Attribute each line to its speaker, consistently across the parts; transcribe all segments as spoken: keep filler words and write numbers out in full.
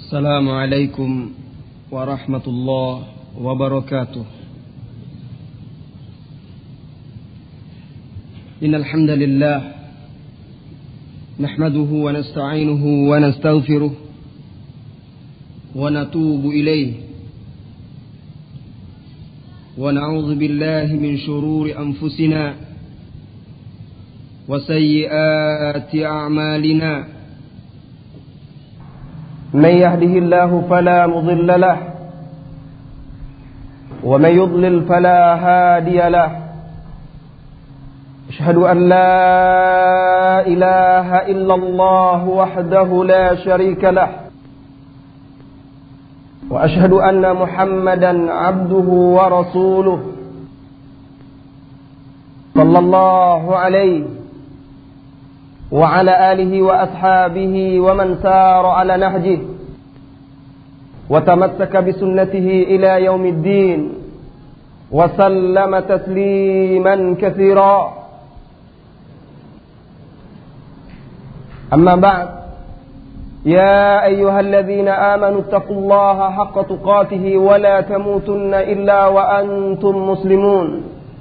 Speaker 1: السلام عليكم ورحمة الله وبركاته. إن الحمد لله نحمده ونستعينه ونستغفره ونتوب إليه ونعوذ بالله من شرور أنفسنا وسيئات أعمالنا. من يهده الله فلا مضل له ومن يضلل فلا هادي له. أشهد أن لا إله إلا الله وحده لا شريك له وأشهد أن محمدا عبده ورسوله صلى الله عليه وعلى آله وأصحابه ومن سار على نهجه وتمسك بسنته إلى يوم الدين وسلم تسليما كثيرا. أما بعد، يا أيها الذين آمنوا اتقوا الله حق تقاته ولا تموتن إلا وأنتم مسلمون.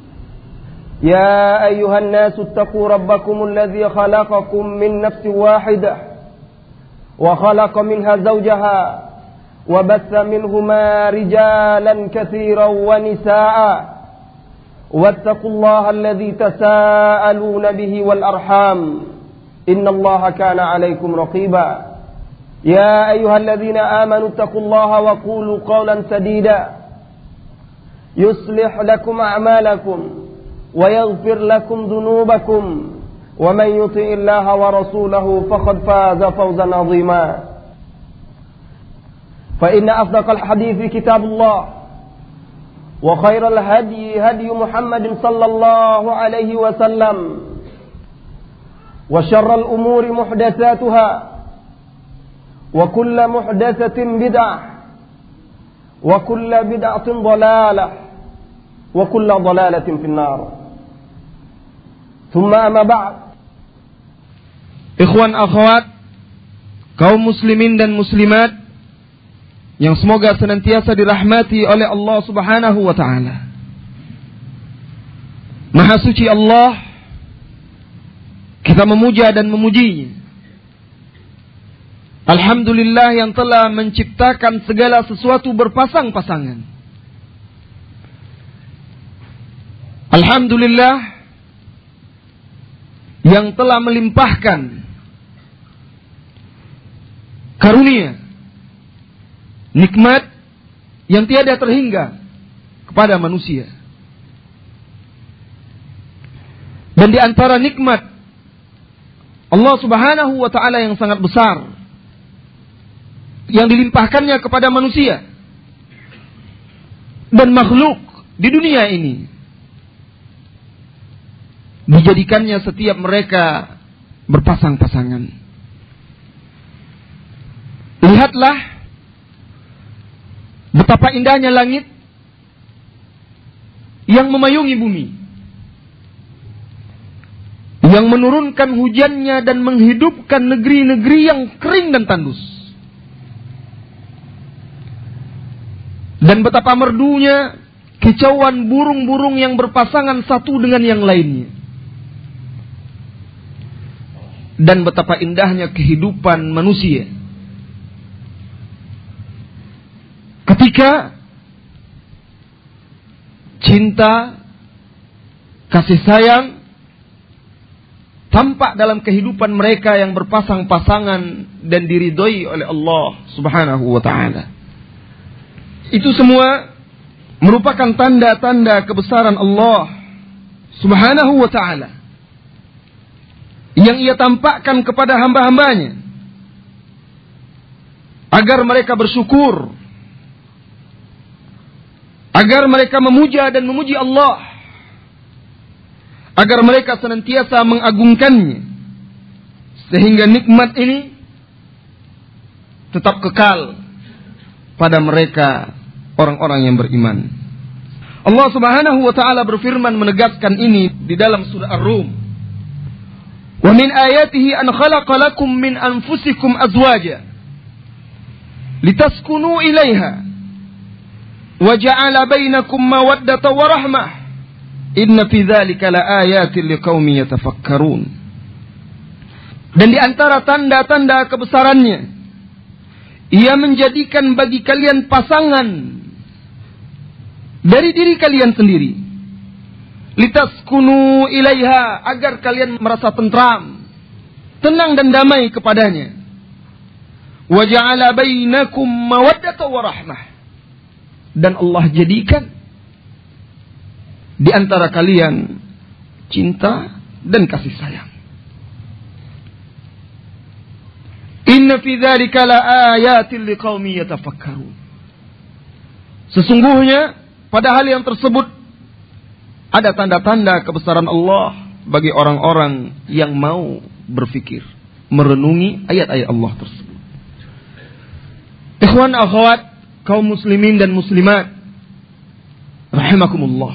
Speaker 1: يا أيها الناس اتقوا ربكم الذي خلقكم من نفس واحدة وخلق منها زوجها وبث منهما رجالا كثيرا ونساء واتقوا الله الذي تساءلون به والأرحام إن الله كان عليكم رقيبا. يا أيها الذين آمنوا اتقوا الله وقولوا قولا سديدا يصلح لكم أعمالكم ويغفر لكم ذنوبكم ومن يطع الله ورسوله فقد فاز فوزا عظيما. فإن أصدق الحديث كتاب الله وخير الهدي هدي محمد صلى الله عليه وسلم وشر الأمور محدثاتها وكل محدثة بدعة وكل بدعة ضلالة وكل ضلالة في النار. ثم أما بعد.
Speaker 2: Ikhwan akhwat, kaum muslimin dan muslimat yang semoga senantiasa dirahmati oleh Allah Subhanahu wa taala. Maha suci Allah, kita memuja dan memujinya. Alhamdulillah yang telah menciptakan segala sesuatu berpasang-pasangan. Alhamdulillah yang telah melimpahkan karunia, nikmat yang tiada terhingga kepada manusia. Dan di antara nikmat Allah Subhanahu wa taala yang sangat besar yang dilimpahkannya kepada manusia dan makhluk di dunia ini, dijadikannya setiap mereka berpasang-pasangan. Lihatlah betapa indahnya langit yang memayungi bumi, yang menurunkan hujannya dan menghidupkan negeri-negeri yang kering dan tandus. Dan betapa merdunya kicauan burung-burung yang berpasangan satu dengan yang lainnya. Dan betapa indahnya kehidupan manusia ketika cinta, kasih sayang tampak dalam kehidupan mereka yang berpasang-pasangan dan diridhoi oleh Allah Subhanahu wa taala. Itu semua merupakan tanda-tanda kebesaran Allah Subhanahu wa taala yang ia tampakkan kepada hamba-hambanya agar mereka bersyukur, agar mereka memuja dan memuji Allah, agar mereka senantiasa mengagungkannya, sehingga nikmat ini tetap kekal pada mereka orang-orang yang beriman. Allah Subhanahu wa taala berfirman menegaskan ini di dalam surah Ar-Rum. Wa min ayatihi an khalaqa lakum min anfusikum azwaja. litaskunu ilaiha wa ja'ala bainakum mawaddatan wa rahmah inna fi dzalika laayatin liqaumin yatafakkarun. Dan di antara tanda-tanda kebesarannya, ia menjadikan bagi kalian pasangan dari diri kalian sendiri, litaskunu ilaiha, agar kalian merasa tentram, tenang dan damai kepadanya. Wa ja'ala bainakum mawaddatan wa rahmah, dan Allah jadikan di antara kalian cinta dan kasih sayang. Inna fi dzalika laayatin liqaumin yatafakkarun. Sesungguhnya pada hal yang tersebut ada tanda-tanda kebesaran Allah bagi orang-orang yang mau berfikir, merenungi ayat-ayat Allah tersebut. Ikhwan akhwat, kaum muslimin dan muslimat rahimakumullah.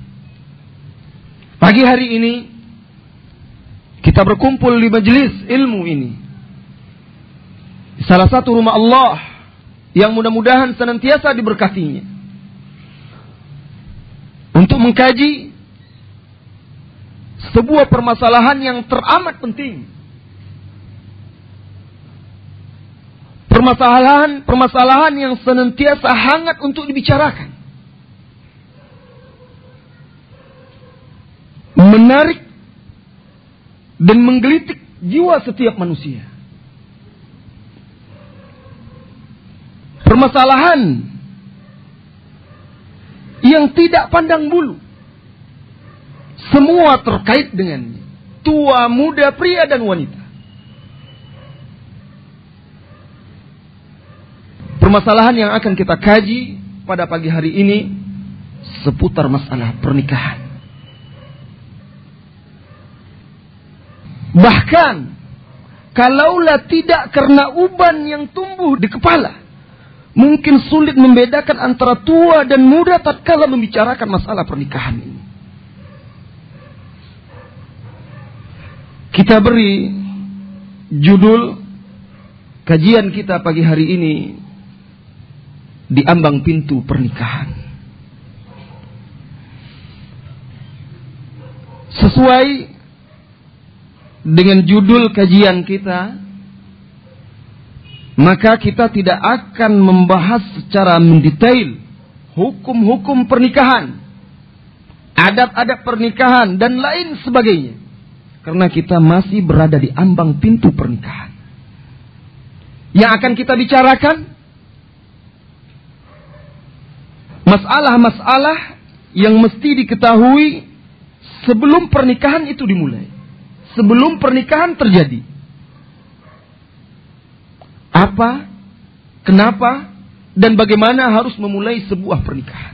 Speaker 2: Pagi hari ini kita berkumpul di majelis ilmu ini, salah satu rumah Allah yang mudah-mudahan senantiasa diberkatinya, untuk mengkaji sebuah permasalahan yang teramat penting. Permasalahan-permasalahan yang senantiasa hangat untuk dibicarakan. Menarik dan menggelitik jiwa setiap manusia. Permasalahan yang tidak pandang bulu. Semua terkait dengannya. Tua, muda, pria dan wanita. Permasalahan yang akan kita kaji pada pagi hari ini seputar masalah pernikahan. Bahkan kalaulah tidak karena uban yang tumbuh di kepala, mungkin sulit membedakan antara tua dan muda tatkala membicarakan masalah pernikahan ini. Kita beri judul kajian kita pagi hari ini, di ambang pintu pernikahan. Sesuai dengan judul kajian kita, maka kita tidak akan membahas secara mendetail hukum-hukum pernikahan, adat-adat pernikahan, dan lain sebagainya. Karena kita masih berada di ambang pintu pernikahan. Yang akan kita bicarakan masalah-masalah yang mesti diketahui sebelum pernikahan itu dimulai. Sebelum pernikahan terjadi. Apa, kenapa, dan bagaimana harus memulai sebuah pernikahan.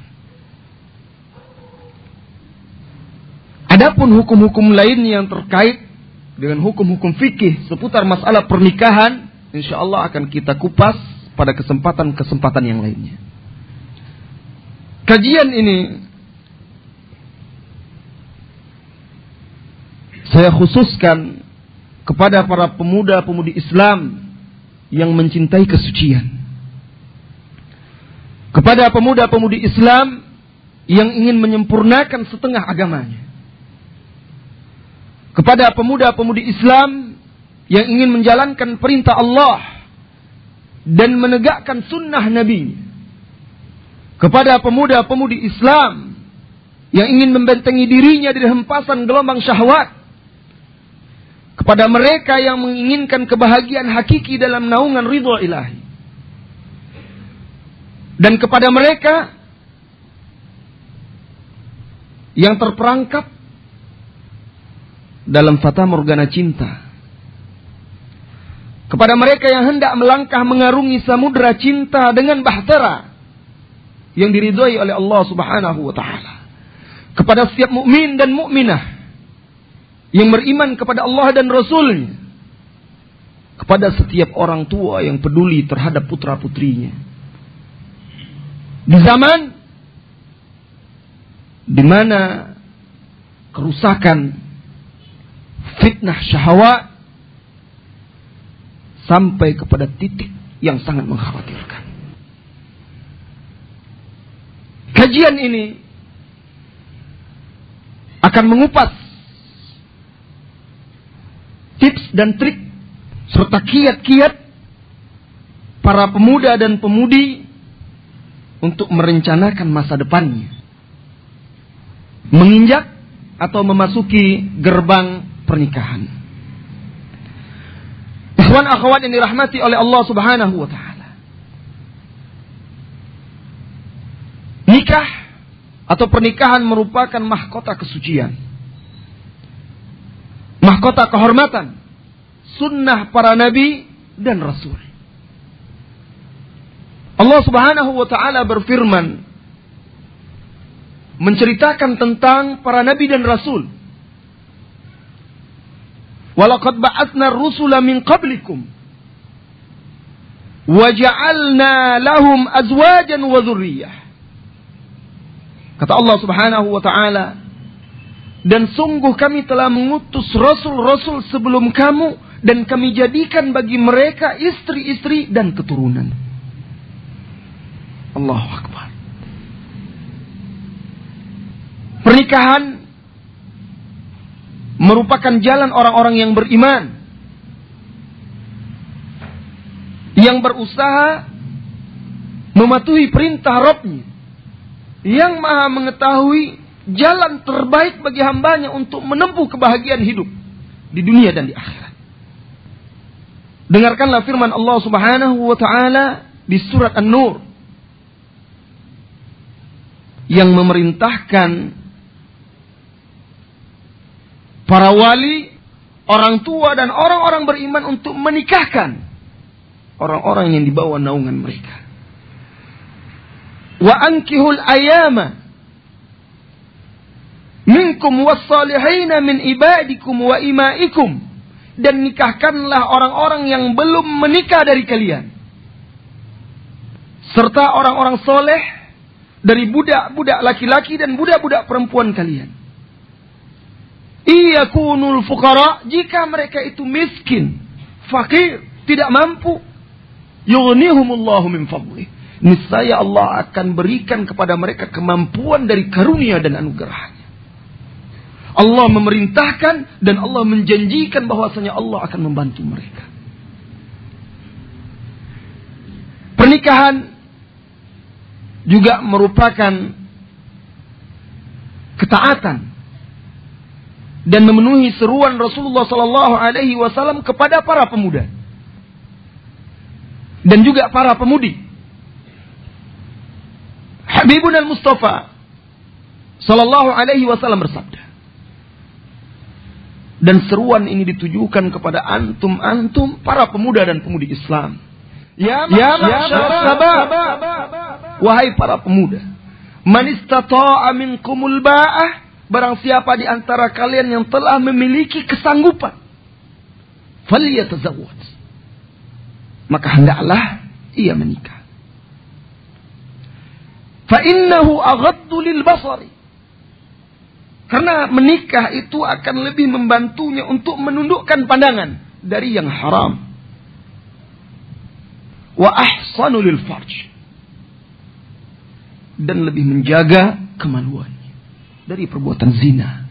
Speaker 2: Adapun hukum-hukum lain yang terkait dengan hukum-hukum fikih seputar masalah pernikahan, insya Allah akan kita kupas pada kesempatan-kesempatan yang lainnya. Kajian ini saya khususkan kepada para pemuda-pemudi Islam yang mencintai kesucian. Kepada pemuda-pemudi Islam yang ingin menyempurnakan setengah agamanya. Kepada pemuda-pemudi Islam yang ingin menjalankan perintah Allah dan menegakkan sunnah Nabi. Kepada pemuda-pemudi Islam yang ingin membentengi dirinya dari hempasan gelombang syahwat. Kepada mereka yang menginginkan kebahagiaan hakiki dalam naungan ridha ilahi. Dan kepada mereka yang terperangkap dalam fata morgana cinta. Kepada mereka yang hendak melangkah mengarungi samudra cinta dengan bahtera yang diridhai oleh Allah Subhanahu wa taala. Kepada setiap mukmin dan mukminah yang beriman kepada Allah dan Rasul-Nya. Kepada setiap orang tua yang peduli terhadap putra-putrinya. Di zaman di mana kerusakan, fitnah syahwat sampai kepada titik yang sangat mengkhawatirkan. Kajian ini akan mengupas tips dan trik serta kiat-kiat para pemuda dan pemudi untuk merencanakan masa depannya, menginjak atau memasuki gerbang pernikahan. Ikhwan akhwat yang dirahmati oleh Allah Subhanahu wa taala. Nikah atau pernikahan merupakan mahkota kesucian, mahkota kehormatan, sunnah para nabi dan rasul. Allah Subhanahu wa taala berfirman menceritakan tentang para nabi dan rasul. Walaqad ba'atsna ar-rusula min qablikum wa ja'alna lahum azwajan wa dzurriyyah. Kata Allah Subhanahu wa taala, dan sungguh kami telah mengutus rasul-rasul sebelum kamu dan kami jadikan bagi mereka istri-istri dan keturunan. Allahu Akbar. Pernikahan merupakan jalan orang-orang yang beriman, yang berusaha mematuhi perintah Rabb-Nya, yang maha mengetahui jalan terbaik bagi hambanya untuk menempuh kebahagiaan hidup di dunia dan di akhirat. Dengarkanlah firman Allah Subhanahu wa taala di surat An-Nur yang memerintahkan para wali, orang tua dan orang-orang beriman untuk menikahkan orang-orang yang di bawah naungan mereka. Wa ankihul ayama minkum was-salihina min ibadikum wa imaikum, dan nikahkanlah orang-orang yang belum menikah dari kalian serta orang-orang soleh dari budak-budak laki-laki dan budak-budak perempuan kalian. Iyakunul fuqara, jika mereka itu miskin, fakir, tidak mampu, yughnihumullahu min fadlih, niscaya Allah akan berikan kepada mereka kemampuan dari karunia dan anugerahnya. Allah memerintahkan dan Allah menjanjikan bahwasanya Allah akan membantu mereka. Pernikahan juga merupakan ketaatan dan memenuhi seruan Rasulullah sallallahu alaihi wasallam kepada para pemuda dan juga para pemudi. Habibun al-Mustafa sallallahu alaihi wasallam bersabda, dan seruan ini ditujukan kepada antum-antum para pemuda dan pemudi Islam. Ya ma'syar sabab, wahai para pemuda, man istata'a minkumul ba'ah, barang siapa di antara kalian yang telah memiliki kesanggupan, falyatazawwaj, maka hendaklah ia menikah. Fa innahu aghaddu lil basari, karena menikah itu akan lebih membantunya untuk menundukkan pandangan dari yang haram. Wa ahsanu lil farj, dan lebih menjaga kemaluannya dari perbuatan zina.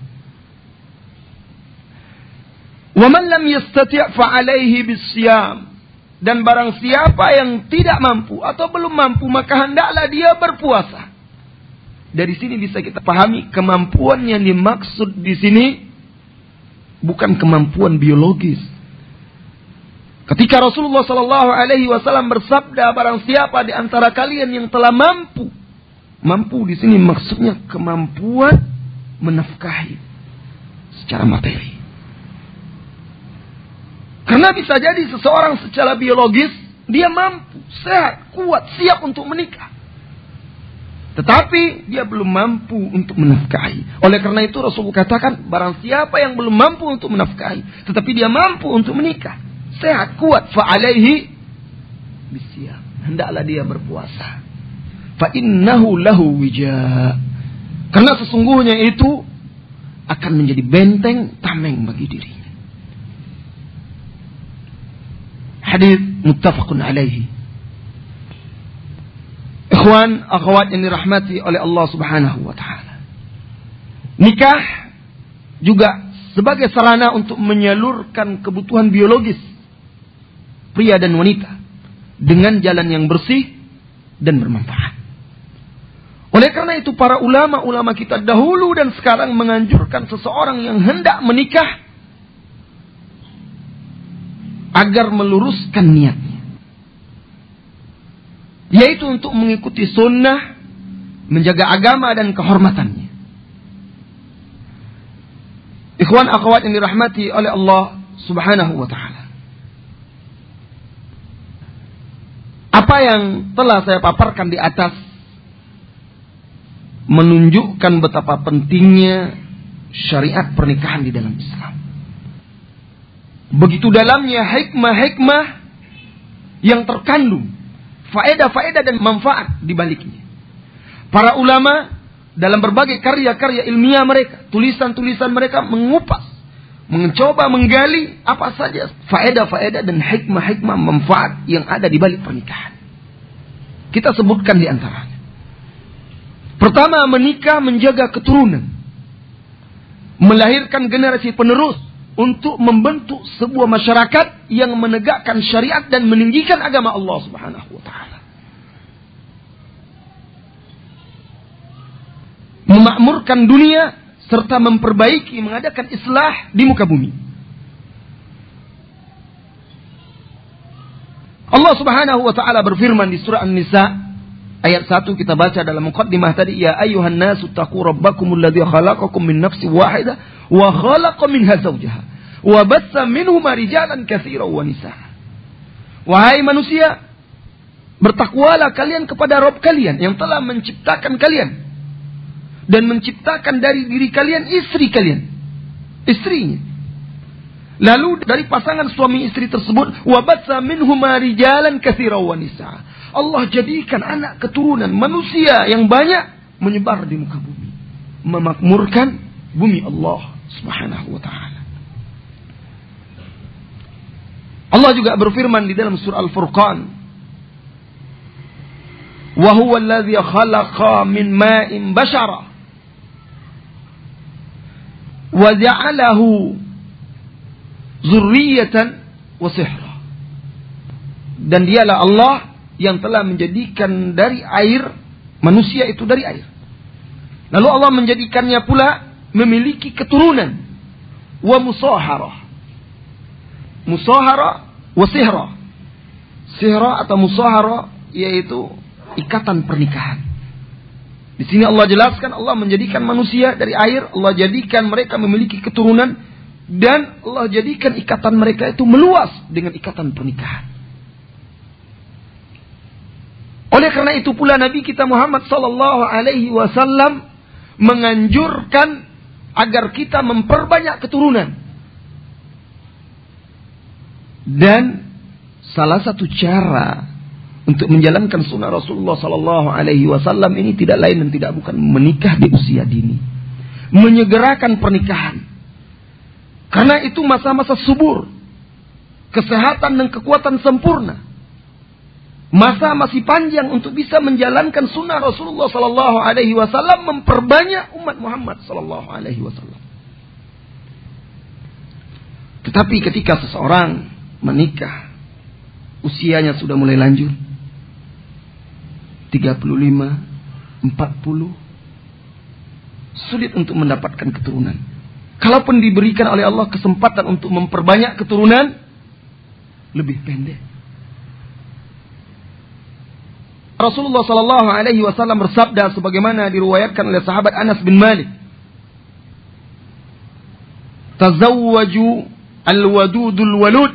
Speaker 2: Wa man lam yastati' fa alaihi bisyam, dan barang siapa yang tidak mampu atau belum mampu maka hendaklah dia berpuasa. Dari sini bisa kita pahami kemampuan yang dimaksud di sini bukan kemampuan biologis. Ketika Rasulullah sallallahu alaihi wasallam bersabda, barang siapa di antara kalian yang telah mampu, mampu di sini maksudnya kemampuan menafkahi secara materi. Karena bisa jadi seseorang secara biologis dia mampu, sehat, kuat, siap untuk menikah, tetapi dia belum mampu untuk menafkahi. Oleh karena itu Rasulullah katakan, barang siapa yang belum mampu untuk menafkahi, tetapi dia mampu untuk menikah, sehat, kuat, fa alaihi bisyam, hendaklah dia berpuasa. Fa innahu lahu wija, karena sesungguhnya itu akan menjadi benteng tameng bagi dirinya. Hadis muttafaqun alaihi, Ikhwan, akhwat yang dirahmati oleh Allah Subhanahu wa taala. Nikah juga sebagai sarana untuk menyalurkan kebutuhan biologis pria dan wanita dengan jalan yang bersih dan bermanfaat. Oleh karena itu para ulama-ulama kita dahulu dan sekarang menganjurkan seseorang yang hendak menikah agar meluruskan niatnya, yaitu untuk mengikuti sunnah, menjaga agama dan kehormatannya. Ikhwan akhwat yang dirahmati oleh Allah Subhanahu wa taala. Apa yang telah saya paparkan di atas menunjukkan betapa pentingnya syariat pernikahan di dalam Islam. Begitu dalamnya hikmah-hikmah yang terkandung, faedah-faedah dan manfaat di baliknya. Para ulama dalam berbagai karya-karya ilmiah mereka, tulisan-tulisan mereka mengupas, mencoba menggali apa saja faedah-faedah dan hikmah-hikmah manfaat yang ada di balik pernikahan. Kita sebutkan di antaranya. Pertama, menikah menjaga keturunan, melahirkan generasi penerus untuk membentuk sebuah masyarakat yang menegakkan syariat dan meninggikan agama Allah Subhanahu wa taala. Memakmurkan dunia serta memperbaiki, mengadakan islah di muka bumi. Allah Subhanahu wa taala berfirman di surah An-Nisa ayat satu, kita baca dalam muqaddimah tadi, ya ayyuhan nasu taqu rabbakumul ladzi khalaqakum min nafsin wahidah wa khalaqa minha zawjaha wa batsa minhuma rijalan katsiran wa nisaa. Wahai manusia, bertakwalah kalian kepada Rabb kalian yang telah menciptakan kalian dan menciptakan dari diri kalian istri kalian, istrinya. Lalu dari pasangan suami istri tersebut, wa batsa minhuma rijalan katsiran wa nisaa. Allah jadikan anak keturunan manusia yang banyak menyebar di muka bumi, memakmurkan bumi Allah Subhanahu wa taala. Allah juga berfirman di dalam surah Al-Furqan, wa huwa alladzi khalaqa min ma'in bashara wa ja'alahu dzurriyyatan wa sihra. Dan dialah Allah yang telah menjadikan dari air, manusia itu dari air. Lalu Allah menjadikannya pula memiliki keturunan. Wa musahara. Musahara wa sihra. Sihra atau musahara yaitu ikatan pernikahan. Di sini Allah jelaskan Allah menjadikan manusia dari air, Allah jadikan mereka memiliki keturunan, dan Allah jadikan ikatan mereka itu meluas dengan ikatan pernikahan. Oleh karena itu pula Nabi kita Muhammad sallallahu alaihi wasallam menganjurkan agar kita memperbanyak keturunan. Dan salah satu cara untuk menjalankan sunnah Rasulullah sallallahu alaihi wasallam ini tidak lain dan tidak bukan menikah di usia dini. Menyegerakan pernikahan. Karena itu masa-masa subur, kesehatan dan kekuatan sempurna. Masa masih panjang untuk bisa menjalankan sunnah Rasulullah sallallahu alaihi wasallam, memperbanyak umat Muhammad sallallahu alaihi wasallam. Tetapi ketika seseorang menikah, usianya sudah mulai lanjut, tiga puluh lima, empat puluh, sulit untuk mendapatkan keturunan. Kalaupun diberikan oleh Allah kesempatan untuk memperbanyak keturunan, lebih pendek. Rasulullah sallallahu alaihi wasallam bersabda sebagaimana diriwayatkan oleh sahabat Anas bin Malik, "Tazawwaju al-wadudul walud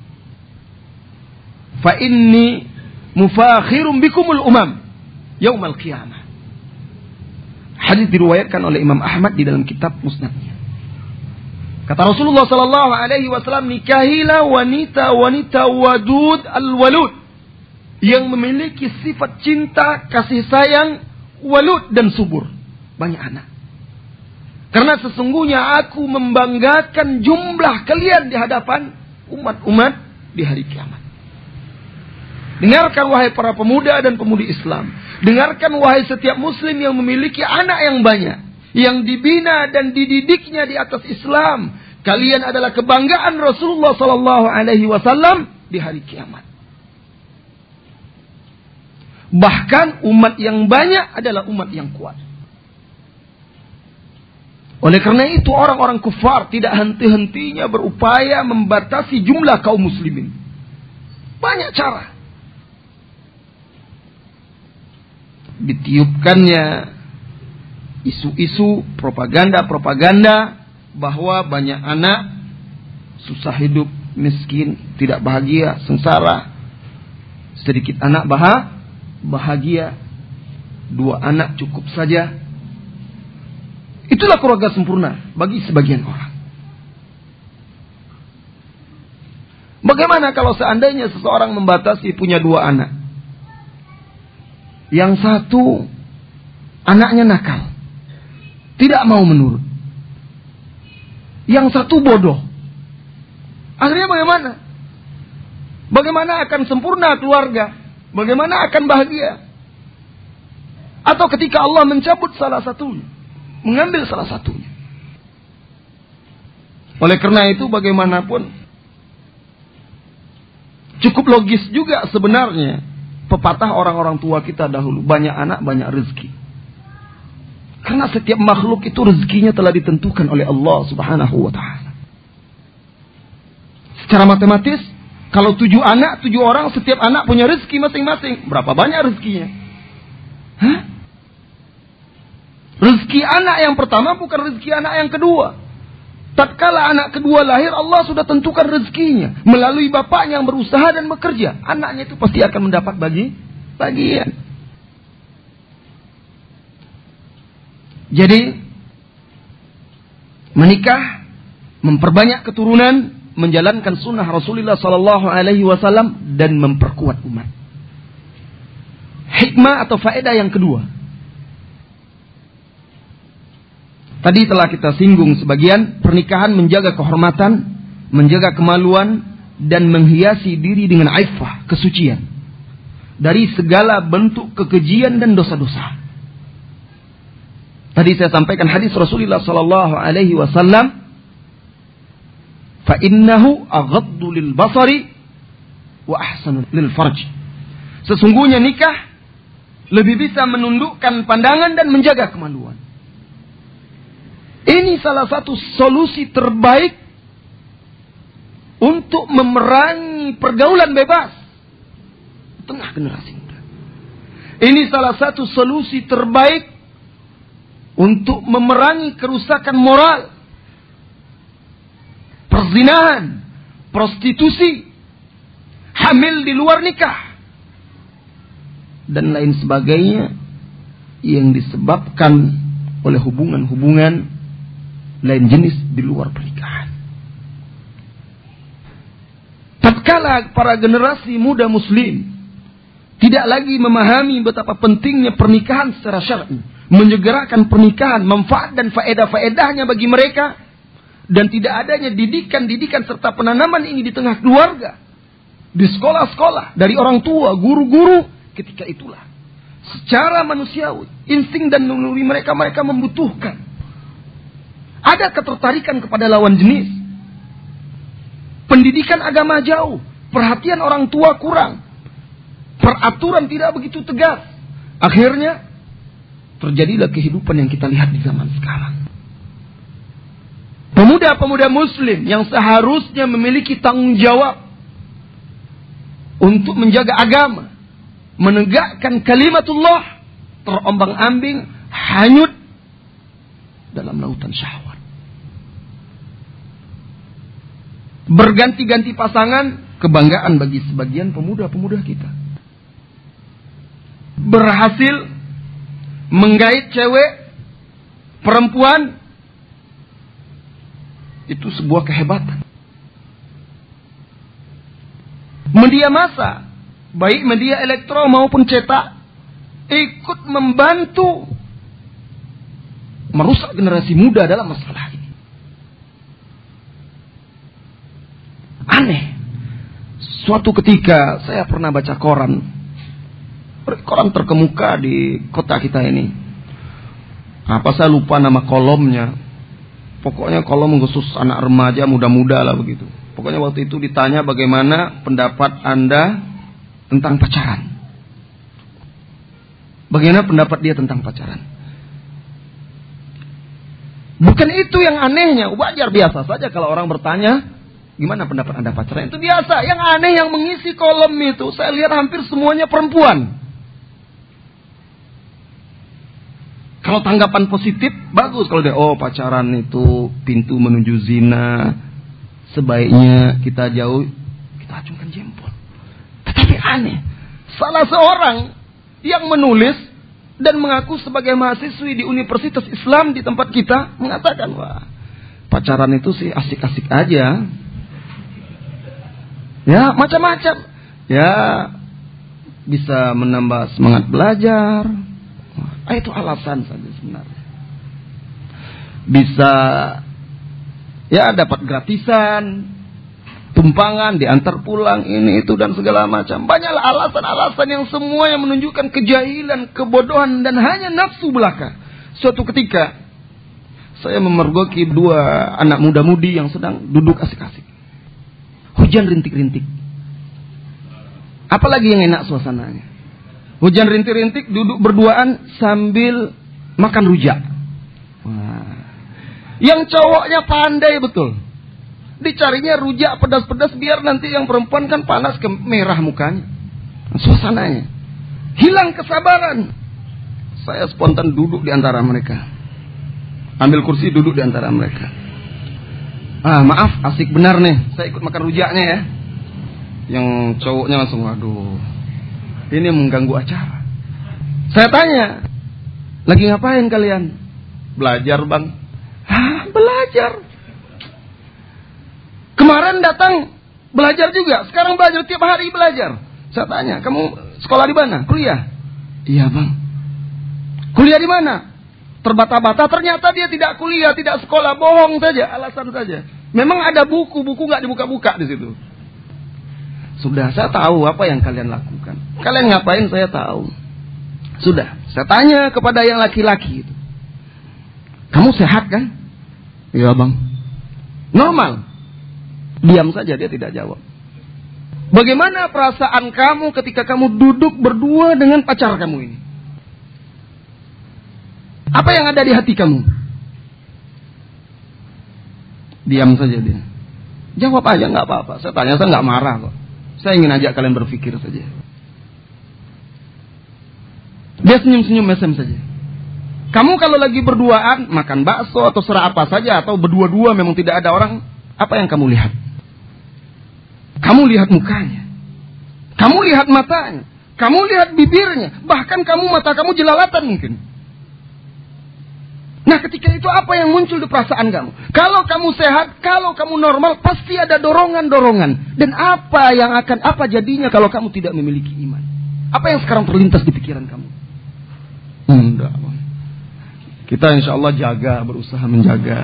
Speaker 2: fa inni mufakhirun bikumul umam yaumal qiyamah." Hadis diriwayatkan oleh Imam Ahmad di dalam kitab Musnadnya. Kata Rasulullah sallallahu alaihi wasallam, nikahilah wanita-wanita wadud al-walud, yang memiliki sifat cinta, kasih sayang, walud dan subur, banyak anak. Karena sesungguhnya aku membanggakan jumlah kalian di hadapan umat-umat di hari kiamat. Dengarkan wahai para pemuda dan pemudi Islam. Dengarkan wahai setiap muslim yang memiliki anak yang banyak, yang dibina dan dididiknya di atas Islam. Kalian adalah kebanggaan Rasulullah sallallahu alaihi wasallam di hari kiamat. Bahkan umat yang banyak adalah umat yang kuat. Oleh karena itu orang-orang kufar tidak henti-hentinya berupaya membatasi jumlah kaum muslimin. Banyak cara. Ditiupkannya isu-isu propaganda-propaganda bahwa banyak anak susah hidup, miskin, tidak bahagia, sengsara. Sedikit anak bahagia, dua anak cukup saja. Itulah keluarga sempurna bagi sebagian orang. Bagaimana kalau seandainya seseorang membatasi punya dua anak? Yang satu anaknya nakal, tidak mau menurut. Yang satu bodoh. Akhirnya bagaimana? Bagaimana akan sempurna keluarga? Bagaimana akan bahagia? Atau ketika Allah mencabut salah satunya, mengambil salah satunya. Oleh karena itu bagaimanapun cukup logis juga sebenarnya pepatah orang-orang tua kita dahulu, banyak anak banyak rezeki. Karena setiap makhluk itu rezekinya telah ditentukan oleh Allah Subhanahu wa taala. Secara matematis, kalau tujuh anak, tujuh orang, setiap anak punya rezeki masing-masing. Berapa banyak rezekinya? Hah? Rezeki anak yang pertama bukan rezeki anak yang kedua. Tatkala anak kedua lahir, Allah sudah tentukan rezekinya melalui bapaknya yang berusaha dan bekerja. Anaknya itu pasti akan mendapat bagi bagian. Jadi menikah, memperbanyak keturunan, menjalankan sunnah Rasulullah Sallallahu Alaihi Wasallam dan memperkuat umat. Hikmah atau faedah yang kedua. Tadi telah kita singgung sebagian, pernikahan menjaga kehormatan, menjaga kemaluan, dan menghiasi diri dengan aifah, kesucian. Dari segala bentuk kekejian dan dosa-dosa. Tadi saya sampaikan hadis Rasulullah Sallallahu Alaihi Wasallam, fa innahu aghaddu lil basari wa ahsanu lil farj. Sesungguhnya nikah lebih bisa menundukkan pandangan dan menjaga kemaluan. Ini salah satu solusi terbaik untuk memerangi pergaulan bebas di tengah generasi muda. Ini salah satu solusi terbaik untuk memerangi kerusakan moral, perzinahan, prostitusi, hamil di luar nikah, dan lain sebagainya yang disebabkan oleh hubungan-hubungan lain jenis di luar pernikahan. Tatkala para generasi muda muslim tidak lagi memahami betapa pentingnya pernikahan secara syar'i, menyegerakan pernikahan, manfaat dan faedah-faedahnya bagi mereka, dan tidak adanya didikan-didikan serta penanaman ini di tengah keluarga, di sekolah-sekolah, dari orang tua, guru-guru, ketika itulah secara manusiawi, insting dan naluri mereka, mereka membutuhkan ada ketertarikan kepada lawan jenis. Pendidikan agama jauh, perhatian orang tua kurang, peraturan tidak begitu tegas. Akhirnya terjadilah kehidupan yang kita lihat di zaman sekarang. Pemuda-pemuda muslim yang seharusnya memiliki tanggung jawab untuk menjaga agama, menegakkan kalimatullah, terombang-ambing, hanyut dalam lautan syahwat. Berganti-ganti pasangan, kebanggaan bagi sebagian pemuda-pemuda kita. Berhasil menggait cewek, perempuan, itu sebuah kehebatan. Media massa, baik media elektro maupun cetak, ikut membantu merusak generasi muda dalam masalah ini. Aneh. Suatu ketika saya pernah baca koran. Koran terkemuka di kota kita ini. Apa saya lupa nama kolomnya. Pokoknya kolom khusus anak remaja muda-muda lah begitu. Pokoknya waktu itu ditanya bagaimana pendapat Anda tentang pacaran. Bagaimana pendapat dia tentang pacaran. Bukan itu yang anehnya. Wajar biasa saja kalau orang bertanya, gimana pendapat Anda pacaran? Itu biasa. Yang aneh yang mengisi kolom itu, saya lihat hampir semuanya perempuan. Kalau tanggapan positif, bagus. Kalau dia, oh pacaran itu pintu menuju zina, sebaiknya kita jauh, kita acungkan jempol. Tetapi aneh, salah seorang yang menulis dan mengaku sebagai mahasiswi di Universitas Islam di tempat kita, mengatakan, wah, pacaran itu sih asik-asik aja. Ya, macam-macam. Ya, bisa menambah semangat belajar. Ah, itu alasan saja sebenarnya. Bisa ya dapat gratisan, tumpangan, diantar pulang, ini itu dan segala macam. Banyaklah alasan-alasan yang semua yang menunjukkan kejahilan, kebodohan dan hanya nafsu belaka. Suatu ketika saya memergoki dua anak muda-mudi yang sedang duduk asik-asik. Hujan rintik-rintik. Apalagi yang enak suasananya. Hujan rintik-rintik, duduk berduaan sambil makan rujak. Wah. Yang cowoknya pandai betul. Dicarinya rujak pedas-pedas biar nanti yang perempuan kan panas ke merah mukanya. Suasananya. Hilang kesabaran. Saya spontan duduk di antara mereka. Ambil kursi duduk di antara mereka. Ah, maaf, asik benar nih. Saya ikut makan rujaknya ya. Yang cowoknya langsung, waduh, ini mengganggu acara. Saya tanya, lagi ngapain kalian? Belajar bang. Hah, belajar? Kemarin datang belajar juga. Sekarang belajar tiap hari belajar. Saya tanya, kamu sekolah di mana? Kuliah? Iya bang. Kuliah di mana? Terbata-bata. Ternyata dia tidak kuliah, tidak sekolah. Bohong saja, alasan saja. Memang ada buku, buku nggak dibuka-buka di situ. Sudah, saya tahu apa yang kalian lakukan. Kalian ngapain saya tahu. Sudah, saya tanya kepada yang laki-laki itu. Kamu sehat kan? Iya bang. Normal. Diam saja, dia tidak jawab. Bagaimana perasaan kamu ketika kamu duduk berdua dengan pacar kamu ini? Apa yang ada di hati kamu? Diam saja dia. Jawab aja, nggak apa-apa. Saya tanya, saya nggak marah kok. Saya ingin ajak kalian berpikir saja. Dia senyum-senyum mesem saja. Kamu kalau lagi berduaan, makan bakso atau serah apa saja, atau berdua-dua memang tidak ada orang, apa yang kamu lihat? Kamu lihat mukanya. Kamu lihat matanya. Kamu lihat bibirnya. Bahkan kamu mata kamu jelalatan mungkin. Nah ketika itu apa yang muncul di perasaan kamu? Kalau kamu sehat, kalau kamu normal, pasti ada dorongan-dorongan. Dan apa yang akan, apa jadinya kalau kamu tidak memiliki iman? Apa yang sekarang terlintas di pikiran kamu? Enggak. Kita insya Allah jaga, berusaha menjaga.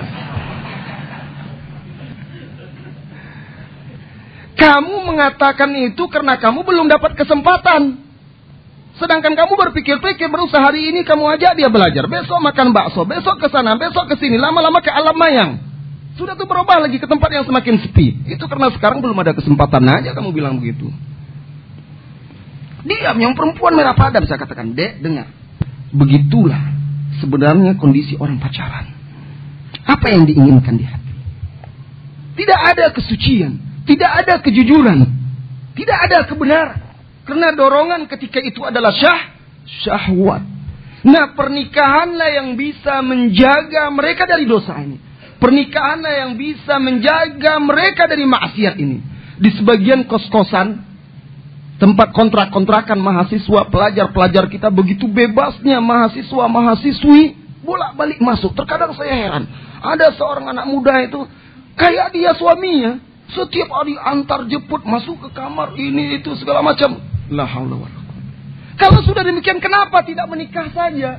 Speaker 2: Kamu mengatakan itu karena kamu belum dapat kesempatan. Sedangkan kamu berpikir-pikir, berusaha hari ini kamu ajak dia belajar, besok makan bakso, besok ke sana, besok ke sini, lama-lama ke alam mayang. Sudah tuh berubah lagi ke tempat yang semakin sepi. Itu karena sekarang belum ada kesempatan aja kamu bilang begitu. Diam, yang perempuan merah padam. Saya katakan, dek, dengar. Begitulah sebenarnya kondisi orang pacaran. Apa yang diinginkan di hati? Tidak ada kesucian, tidak ada kejujuran, tidak ada kebenaran. Karena dorongan ketika itu adalah syah, syahwat. Nah, pernikahanlah yang bisa menjaga mereka dari dosa ini. Pernikahanlah yang bisa menjaga mereka dari maksiat ini. Di sebagian kos-kosan, tempat kontrak-kontrakan mahasiswa, pelajar-pelajar kita begitu bebasnya mahasiswa-mahasiswi bolak-balik masuk. Terkadang saya heran. Ada seorang anak muda itu, kayak dia suaminya, setiap hari antar jemput masuk ke kamar ini itu segala macam. La haula wala quwwata. Kalau sudah demikian, kenapa tidak menikah saja?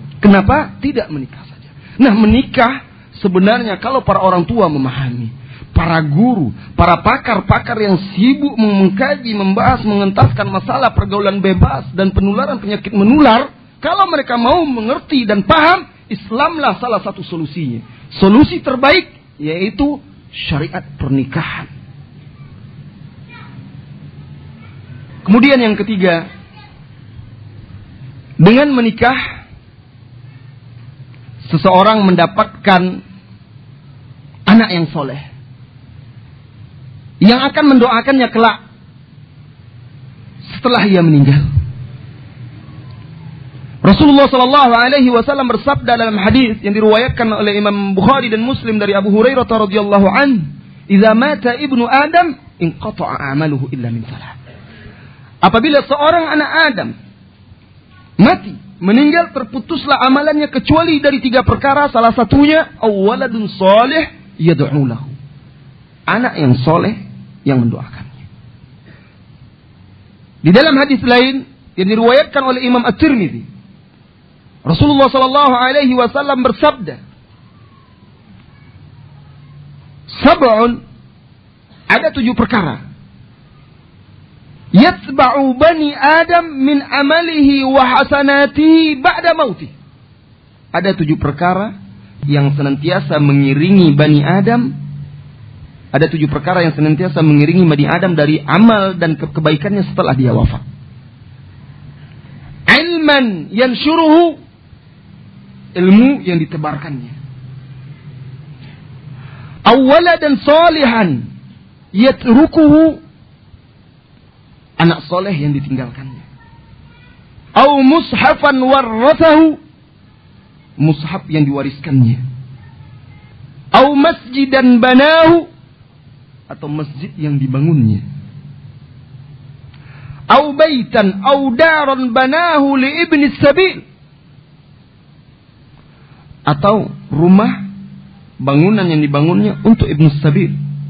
Speaker 2: Kenapa tidak menikah saja? Nah, menikah sebenarnya kalau para orang tua memahami, para guru, para pakar-pakar yang sibuk mengkaji, membahas, mengentaskan masalah pergaulan bebas dan penularan penyakit menular, kalau mereka mau mengerti dan paham, Islamlah salah satu solusinya. Solusi terbaik yaitu syariat pernikahan. Kemudian yang ketiga, dengan menikah seseorang mendapatkan anak yang soleh yang akan mendoakannya kelak setelah ia meninggal. Rasulullah Shallallahu Alaihi Wasallam bersabda dalam hadis yang diriwayatkan oleh Imam Bukhari dan Muslim dari Abu Hurairah radhiyallahu anhu, "Idza mata ibnu Adam, inqata'a amaluhu illa min salat." Apabila seorang anak Adam mati, meninggal, terputuslah amalannya kecuali dari tiga perkara. Salah satunya, awaladun soleh yad'u lahu. Anak yang soleh yang mendoakannya. Di dalam hadis lain yang diriwayatkan oleh Imam At-Tirmidzi, Rasulullah sallallahu alaihi wasallam bersabda, "Sab'un," ada tujuh perkara, "yatba'u bani Adam min amalihi wa hasanatihi ba'da mautih." Ada tujuh perkara yang senantiasa mengiringi Bani Adam. Ada tujuh perkara yang senantiasa mengiringi Bani Adam dari amal dan kebaikannya setelah dia wafat. Ilman yansyuruhu, ilmu yang ditebarkannya. Awwaladan salihan yatrukuhu, anak soleh yang ditinggalkannya. Au mushafan warrathahu, mushaf yang diwariskannya. Au masjidan banahu, atau masjid yang dibangunnya. Au baitan au daran banahu li ibni sabil, atau rumah, bangunan yang dibangunnya untuk ibnu sabil.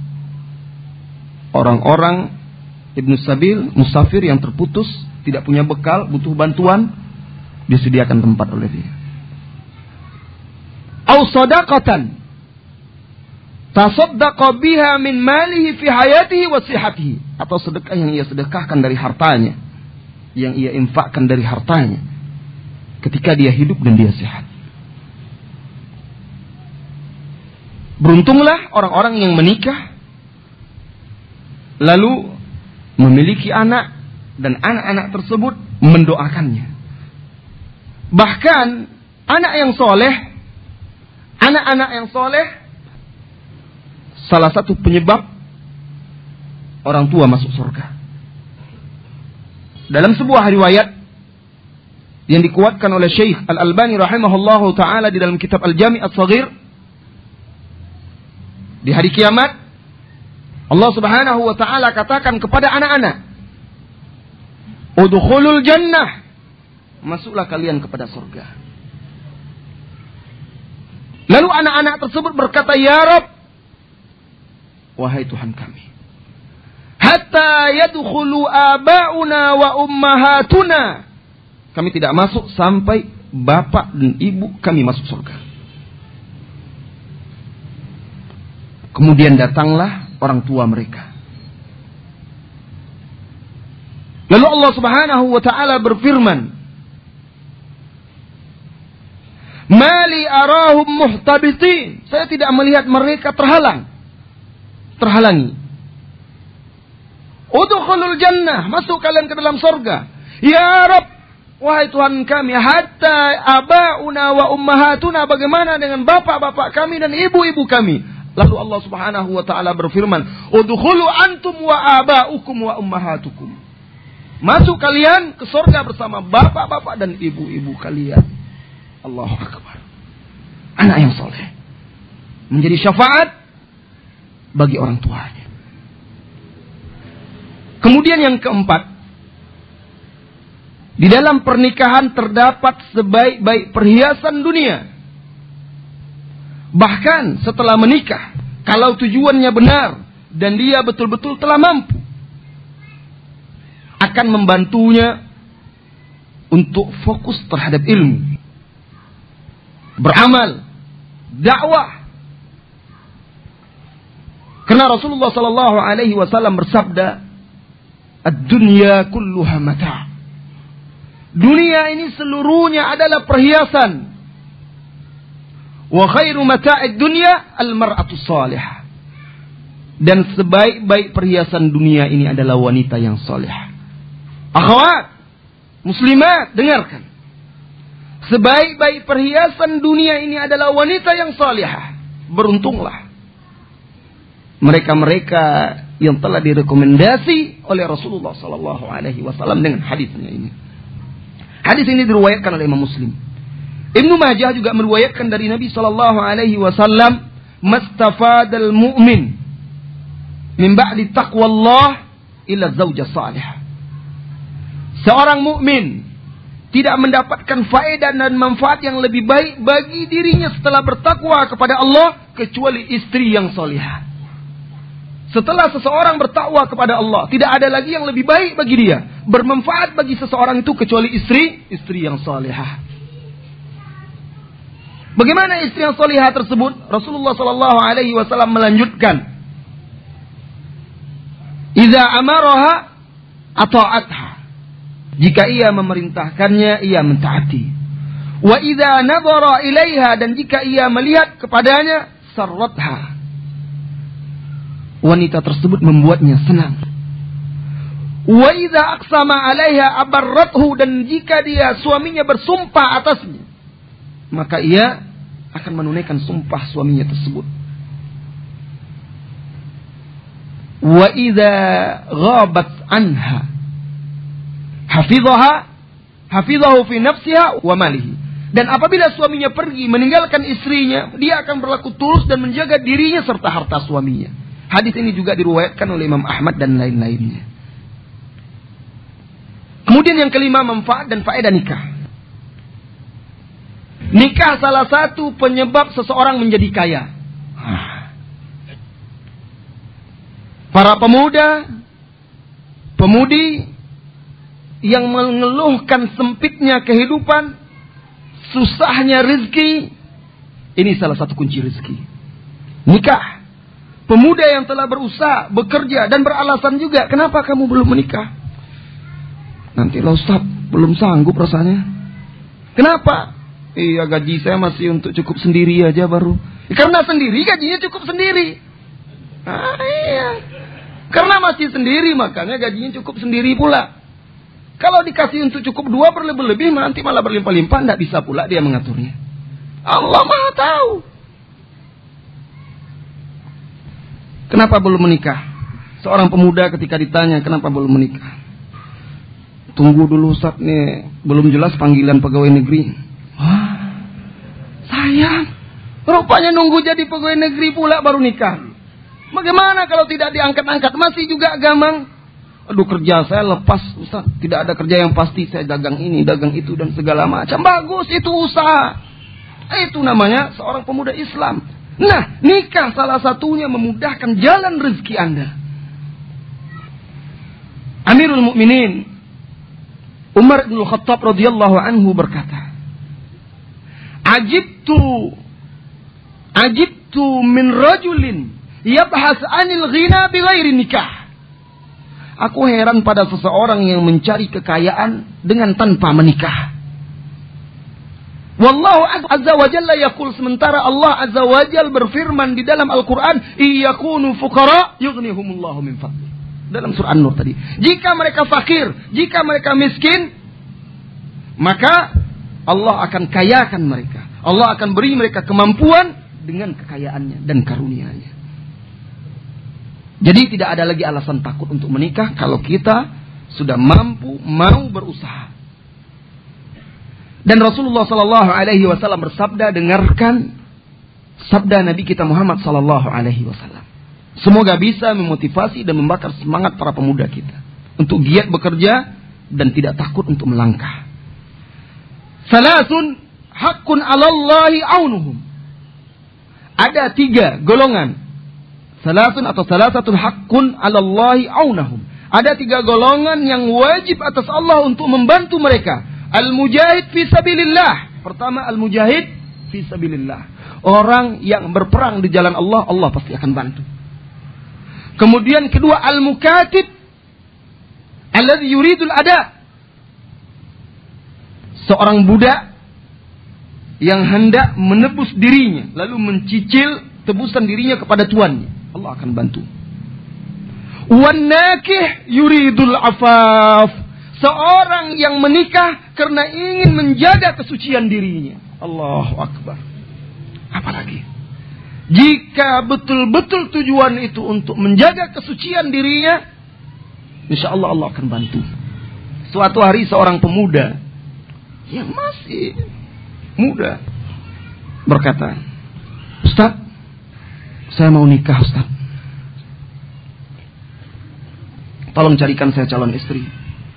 Speaker 2: Orang-orang ibnu sabil, musafir yang terputus, tidak punya bekal, butuh bantuan, disediakan tempat oleh dia. Au sadaqatan tasaddaqa biha min malihi fi hayatihi wa sihhatihi, atau sedekah yang ia sedekahkan dari hartanya, yang ia infakkan dari hartanya ketika dia hidup dan dia sehat. Beruntunglah orang-orang yang menikah lalu memiliki anak dan anak-anak tersebut mendoakannya. Bahkan anak yang soleh, anak-anak yang soleh, salah satu penyebab orang tua masuk surga. Dalam sebuah riwayat yang dikuatkan oleh Syekh Al-Albani rahimahullahu ta'ala di dalam kitab Al-Jami' As-Saghir, di hari kiamat Allah subhanahu wa ta'ala katakan kepada anak-anak, udkhulul jannah, masuklah kalian kepada surga. Lalu anak-anak tersebut berkata, ya Rabb, wahai Tuhan kami, hatta yadkhulu aba'una wa ummahatuna, kami tidak masuk sampai bapak dan ibu kami masuk surga. Kemudian datanglah orang tua mereka. Lalu Allah subhanahu wa ta'ala berfirman, mali arahum muhtabitin, saya tidak melihat mereka terhalang, terhalangi. Udkhulul jannah, masuk kalian ke dalam surga. Ya Rabb, wahai Tuhan kami, hatta aba'una wa ummahatuna, bagaimana dengan bapak-bapak kami dan ibu-ibu kami? Lalu Allah subhanahu wa ta'ala berfirman, udkhulu antum wa aba'ukum wa ummahatukum, masuk kalian ke surga bersama bapak-bapak dan ibu-ibu kalian. Allahu Akbar. Anak yang soleh menjadi syafaat bagi orang tuanya. Kemudian yang keempat, di dalam pernikahan terdapat sebaik-baik perhiasan dunia. Bahkan setelah menikah, kalau tujuannya benar dan dia betul-betul telah mampu, akan membantunya untuk fokus terhadap ilmu, beramal, dakwah. Karena Rasulullah sallallahu alaihi wasallam bersabda, "Ad-dunya kulluha mata'." Dunia ini seluruhnya adalah perhiasan. Wa khairu mata'id dunya al-mar'atu salihah. Dan sebaik-baik perhiasan dunia ini adalah wanita yang salihah. Akhwat, muslimat, dengarkan. Sebaik-baik perhiasan dunia ini adalah wanita yang salihah. Beruntunglah mereka-mereka yang telah direkomendasi oleh Rasulullah sallallahu alaihi wasallam dengan hadisnya ini. Hadis ini diriwayatkan oleh Imam Muslim. Ibnu Majah juga meriwayatkan dari Nabi sallallahu alaihi wasallam, "Mastafadal mu'min min ba'di taqwallah illa zaujah salihah." Seorang mukmin tidak mendapatkan faedah dan manfaat yang lebih baik bagi dirinya setelah bertakwa kepada Allah kecuali istri yang salihah. Setelah seseorang bertakwa kepada Allah, tidak ada lagi yang lebih baik bagi dia, bermanfaat bagi seseorang itu kecuali istri, istri yang salihah. Bagaimana istri yang salihah tersebut? Rasulullah sallallahu alaihi wasallam melanjutkan, "Idza amaraha ata'atha." Jika ia memerintahkannya, ia mentaati. Wa idza nadhara ilaiha, dan jika ia melihat kepadanya, sarratha. Wanita tersebut membuatnya senang. Wa idza aqsama 'alaiha abarrathu, dan jika dia suaminya bersumpah atasnya, maka ia akan menunaikan sumpah suaminya tersebut. Wa idza ghabat anha hafizaha hafizahu fi nafsiha wa malihi. Dan apabila suaminya pergi meninggalkan istrinya, dia akan berlaku tulus dan menjaga dirinya serta harta suaminya. Hadis ini juga diriwayatkan oleh Imam Ahmad dan lain-lainnya. Kemudian yang kelima, manfaat dan faedah nikah. Nikah salah satu penyebab seseorang menjadi kaya. Para pemuda, pemudi yang mengeluhkan sempitnya kehidupan, susahnya rezeki, ini salah satu kunci rezeki. Nikah. Pemuda yang telah berusaha, bekerja, dan beralasan juga, kenapa kamu belum menikah? Nanti lah Ustaz, belum sanggup rasanya. Kenapa? Iya, gaji saya masih untuk cukup sendiri aja baru. Ya, karena sendiri, gajinya cukup sendiri. Ah, iya. Karena masih sendiri, makanya gajinya cukup sendiri pula. Kalau dikasih untuk cukup dua berlebih-lebih, nanti malah berlimpah-limpah, tidak bisa pula dia mengaturnya. Allah Maha tahu. Kenapa belum menikah? Seorang pemuda ketika ditanya kenapa belum menikah, tunggu dulu Ustaz, nih belum jelas panggilan pegawai negeri. Wah, sayang, rupanya nunggu jadi pegawai negeri pula baru nikah. Bagaimana kalau tidak diangkat-angkat, masih juga gamang? Aduh, kerja saya lepas Ustaz, tidak ada kerja yang pasti, saya dagang ini, dagang itu dan segala macam. Bagus, itu usaha. Itu namanya seorang pemuda Islam. Nah, nikah salah satunya memudahkan jalan rezeki Anda. Amirul Mukminin Umar bin Khattab radhiyallahu anhu berkata, Ajibtu Ajibtu min rajulin yabhas anil ghina bighairi nikah. Aku heran pada seseorang yang mencari kekayaan dengan tanpa menikah. Wallahu azza wa jalla yaqul, sementara Allah azza wa jalla berfirman di dalam Al-Qur'an, iyakunu fuqara yughnihumullahu min fadli. Dalam surah An-Nur tadi. Jika mereka fakir, jika mereka miskin, maka Allah akan kayakan mereka. Allah akan beri mereka kemampuan dengan kekayaannya dan karunia-Nya. Jadi tidak ada lagi alasan takut untuk menikah kalau kita sudah mampu, mau berusaha. Dan Rasulullah sallallahu alaihi wasallam bersabda, dengarkan sabda Nabi kita Muhammad sallallahu alaihi wasallam. Semoga bisa memotivasi dan membakar semangat para pemuda kita untuk giat bekerja dan tidak takut untuk melangkah. Salasun haqqun 'alallahi aunuhum. Ada tiga golongan. Salasun atau salasatun haqqun 'alallahi aunahum. Ada tiga golongan yang wajib atas Allah untuk membantu mereka. Al-mujahid fi sabilillah. Pertama, al-mujahid fi sabilillah. Orang yang berperang di jalan Allah, Allah pasti akan bantu. Kemudian kedua, al-mukatib alladzi yuridul ada. Seorang budak yang hendak menebus dirinya, lalu mencicil tebusan dirinya kepada tuannya. Allah akan bantu. Wan nakih yuridul afaf. Seorang yang menikah karena ingin menjaga kesucian dirinya. Allahu akbar. Apalagi jika betul-betul tujuan itu untuk menjaga kesucian dirinya, insya Allah Allah akan bantu. Suatu hari seorang pemuda yang masih muda berkata, Ustaz, saya mau nikah Ustaz. Tolong carikan saya calon istri.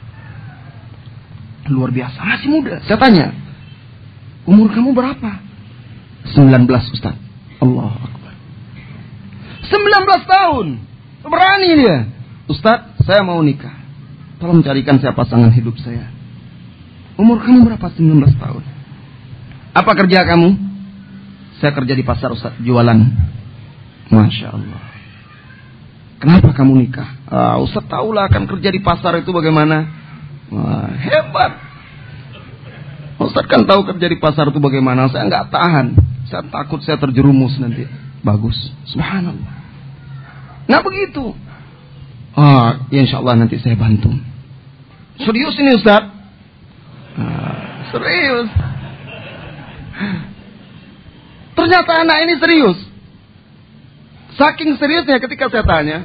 Speaker 2: Luar biasa, masih muda. Saya tanya, umur kamu berapa? sembilan belas Ustaz. Allah Akbar. sembilan belas tahun. Berani dia. Ustaz, saya mau nikah. Tolong carikan saya pasangan hidup saya. Umur kamu berapa? sembilan belas tahun. Apa kerja kamu? Saya kerja di pasar Ustaz, jualan. Masya Allah. Kenapa kamu nikah? Ah, Ustaz tahulah akan kerja di pasar itu bagaimana. Wah, hebat. Ustaz kan tahu kerja di pasar itu bagaimana. Saya nggak tahan. Saya takut saya terjerumus nanti. Bagus. Subhanallah. Nah begitu. Ah, ya insya Allah nanti saya bantu. Serius ini Ustaz? Ah, serius. Ternyata anak ini serius. Saking seriusnya ketika saya tanya,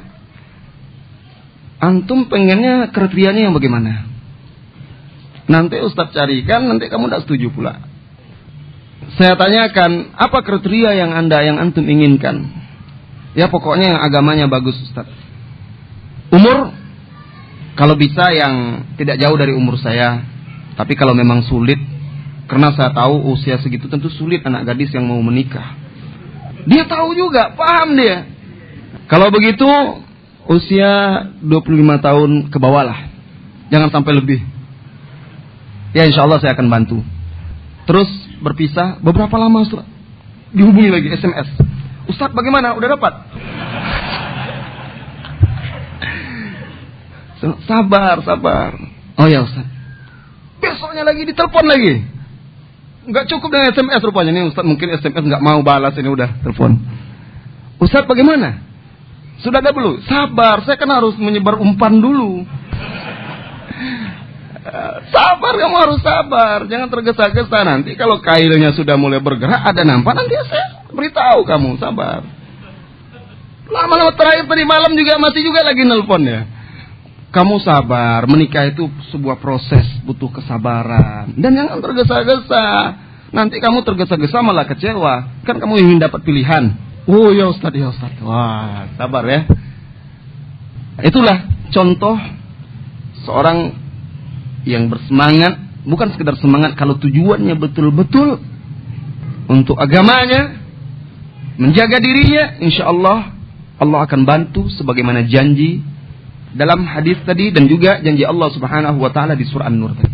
Speaker 2: antum pengennya kriterianya yang bagaimana? Nanti Ustaz carikan, nanti kamu tidak setuju pula. Saya tanyakan, apa kriteria yang anda, yang antum inginkan? Ya pokoknya yang agamanya bagus Ustaz. Umur, kalau bisa yang tidak jauh dari umur saya. Tapi kalau memang sulit, karena saya tahu usia segitu tentu sulit anak gadis yang mau menikah. Dia tahu juga, paham dia. Kalau begitu, usia dua puluh lima tahun ke bawah lah. Jangan sampai lebih. Ya insya Allah saya akan bantu. Terus berpisah, beberapa lama Ustaz dihubungi lagi S M S. Ustaz bagaimana? Udah dapat? Sabar, sabar. Oh ya Ustaz. Besoknya lagi ditelepon lagi. Nggak cukup dengan S M S rupanya. Nih Ustaz mungkin S M S nggak mau balas, ini udah telepon. Ustaz bagaimana? Sudah ada belum? Sabar, saya kan harus menyebar umpan dulu. Sabar, kamu harus sabar. Jangan tergesa-gesa. Nanti kalau kailnya sudah mulai bergerak, ada nampak, nanti saya beritahu kamu. Sabar. Lama-lama terakhir tadi malam juga masih juga lagi nelpon ya. Kamu sabar. Menikah itu sebuah proses, butuh kesabaran. Dan jangan tergesa-gesa. Nanti kamu tergesa-gesa malah kecewa. Kan kamu ingin dapat pilihan. Oh ya Ustaz, ya Ustaz. Wah, sabar ya. Itulah contoh seorang yang bersemangat, bukan sekedar semangat kalau tujuannya betul-betul untuk agamanya, menjaga dirinya, insya Allah Allah akan bantu sebagaimana janji dalam hadis tadi dan juga janji Allah Subhanahu wa taala di surah An-Nur tadi.